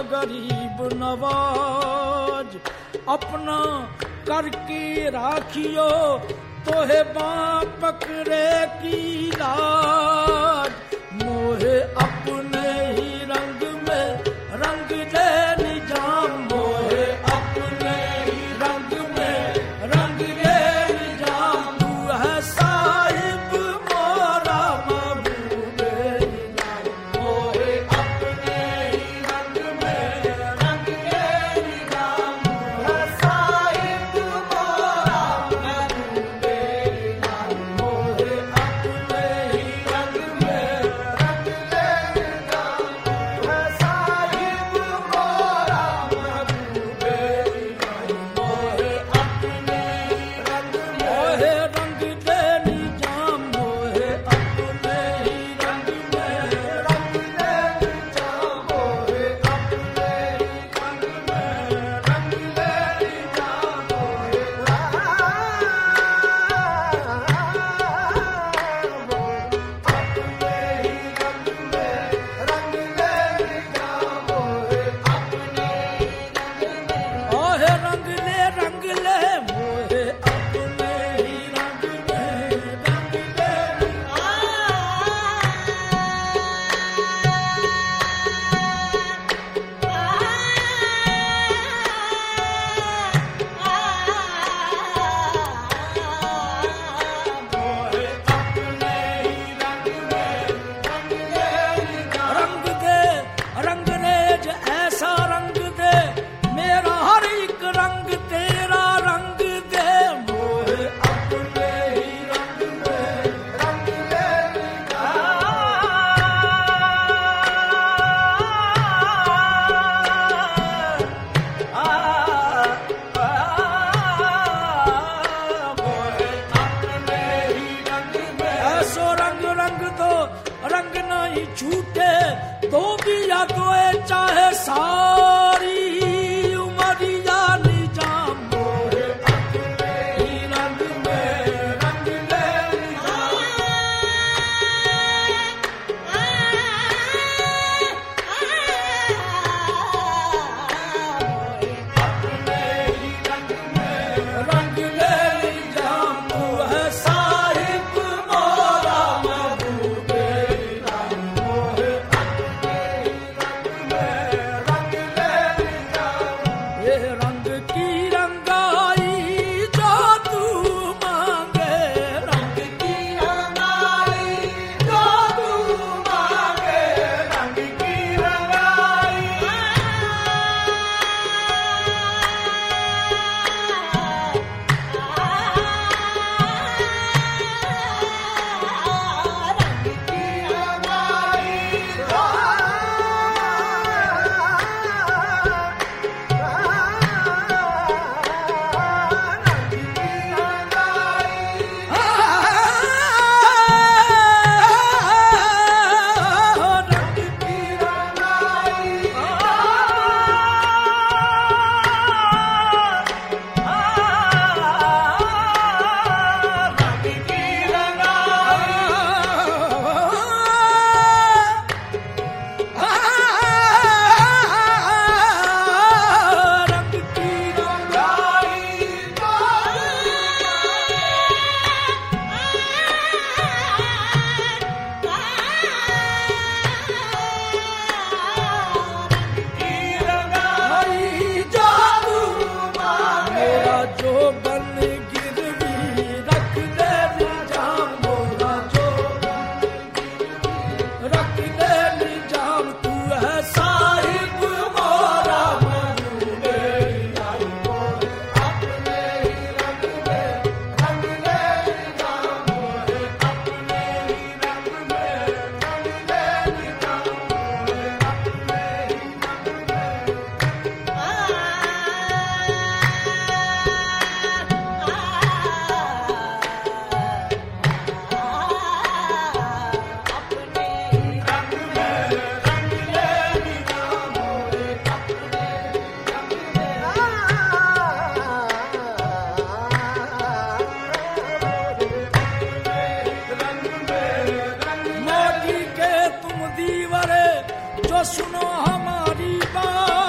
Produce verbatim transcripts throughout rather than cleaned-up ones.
गरीब नवाज, अपना करके राखियो तोहे बाँ पकड़े की लाज। मोहे अपने ही रंग में रंग दे निजाम, मोहे अपने ही रंग में रंग दे निजाम। तू है साहिब मोरा महबूबे निजाम, मोहे अपने ही रंग में रंग दे निजाम। तू है साहिब मोरा महबूबे निजाम, मोहे अपने ही रंग में रंग दे निजाम। तू है साहिब मोरा महबूबे निजाम, मोहे अपने ही रंग में मोहे रंग दे निजाम। मोहे अपने ही रंग में रंग दे निजाम, मोहे अपने ही रंग में रंग दे निजाम। मोहे अपने ही रंग में रंग दे निजाम, मोहे अपने ही रंग में ओहे रंग ले रंग ले। मोहे अपने ही रंग में रंग दे मोहे अपने ही रंग में रंग दे रंग दे रंग रेज ऐसा रंग दे, मेरा हर एक रंग तेरा रंग दे। मोहे अपने ही रंग में रंग दे मोहे अपने ही रंग में ऐसो रंग रंग दो रंग नहीं छूटे, दो भी या दोए चाहे सारी उमरिया निजाम। मोहे अपने ही रंग में रंग दे निजाम। अपने ही रंग में रंग दे निजाम। तू है साहिब मोरा महबूबे निजाम, मोहे अपने ही रंग में रंग दे निजाम। ये रंग की रंगाई जो तू मांगे, रंग की रंगाई जो तू मांगे, रंग की रंगाई सुनो हमारी बात।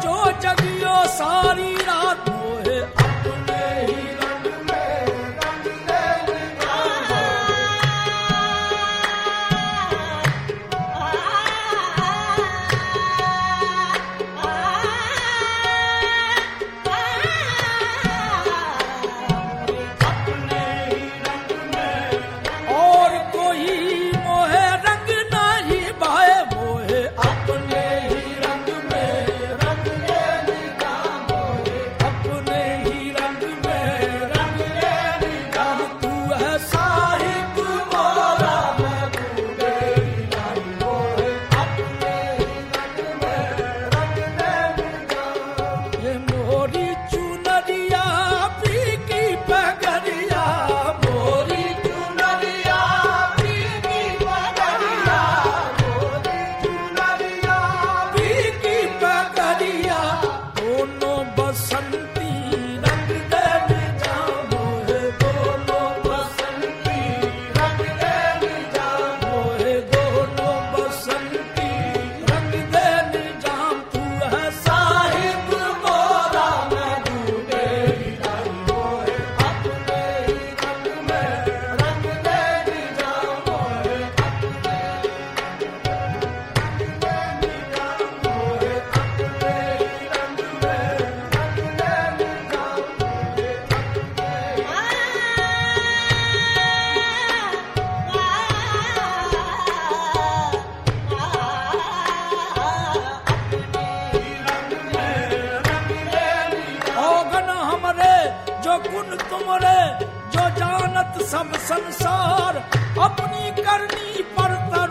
जो जगियो सारी रात मोहे अपने ही रंग में रंग दे निगाहों। अपने ही रंग में और कोई मोहे रंग नहीं भाए मोहे अपने ही रंग में रंग दे निगाहों। अपने ही रंग में रंग दे निगाहों। तू है साहिब मोरा मैं बूढ़े इलाही मोहे अपने ही रंग में रंग दे निगाहों। ये मोरी चुनरिया फीकी पगड़िया मोरी चुनरिया फीकी पगड़िया मोरी चुनरिया फीकी पगड़िया दोनों बसंती रंग दे निजाम मोहे दोनों बसंती रंग दे निजाम मोहे दोनों बसंती रंग दे निजाम। तू है साहिब मोरा मैं बूढ़े इलाही मोहे अपने ही रंग में रंग दे निजाम मोहे अपने रंग दे निजाम मोहे अपने ही रंग में रंग दे निजाम मोहे औगन हमरे जो गुण तुमरे जो जानत सब संसार अपनी करनी पड़ता